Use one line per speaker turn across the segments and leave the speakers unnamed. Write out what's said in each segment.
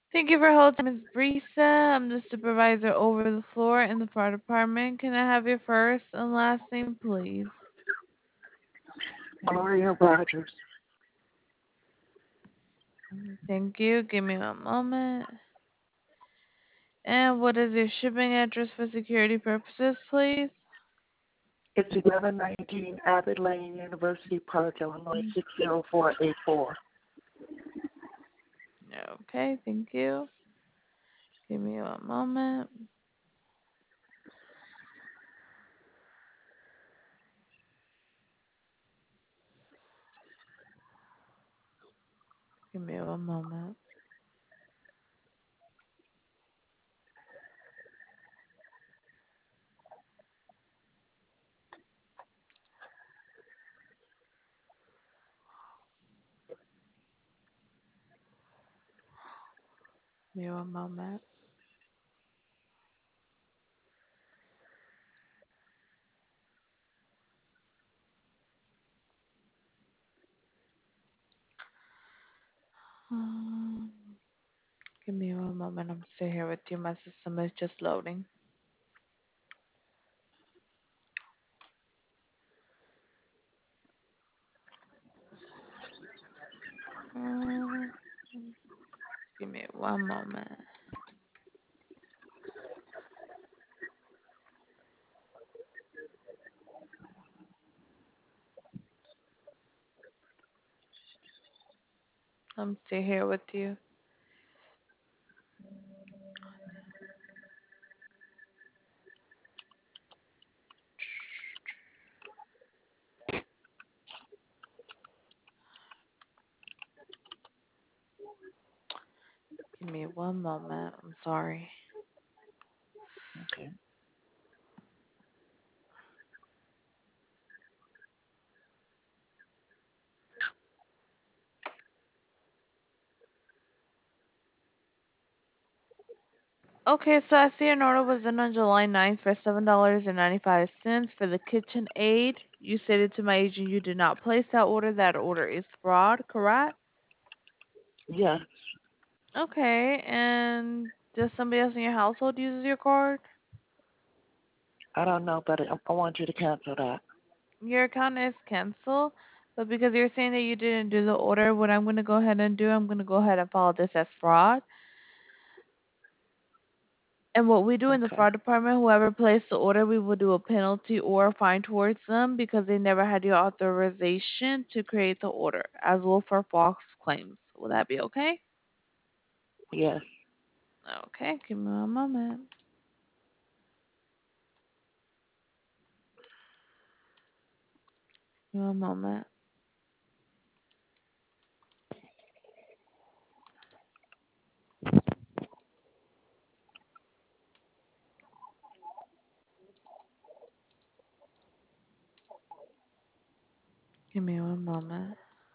Thank you for holding, Ms. Brisa. I'm the supervisor over the floor in the fire department. Can I have your first and last name, please?
Gloria Rogers.
Thank you. Give me one moment. And what is your shipping address for security purposes, please?
It's 1119 Abbott Lane, University Park, Illinois 60484.
Okay, thank you. Give me one moment. Give me one moment. Give me one moment. Um, Give me one moment. I'm still here with you. My system is just loading. Um, Give me one moment. I'm still here with you. Give me one moment. I'm sorry.
Okay.
Okay, so I see an order was in on July 9th for $7.95 for the KitchenAid. You stated to my agent you did not place that order. That order is fraud, correct?
Yes.
Okay, and does somebody else in your household use your card?
I don't know, but I want you to cancel that.
Your account is canceled, but because you're saying that you didn't do the order, what I'm going to go ahead and do, I'm going to go ahead and file this as fraud. And what we do in the
Okay.
fraud department, whoever placed the order, we will do a penalty or a fine towards them because they never had your authorization to create the order, as well for false claims. Will that be okay?
Yes.
Okay, give me a moment. Give me a moment. Give me one moment.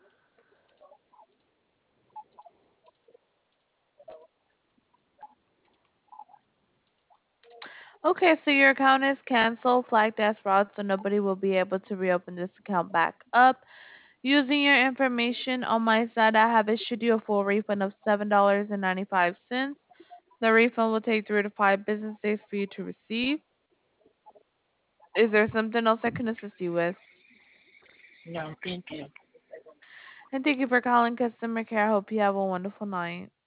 Okay, so your account is canceled, flagged as fraud, so nobody will be able to reopen this account back up. Using your information on my side, I have issued you a full refund of $7.95. The refund will take 3 to 5 business days for you to receive. Is there something else I can assist you with?
No, thank you.
And thank you for calling customer care. I hope you have a wonderful night.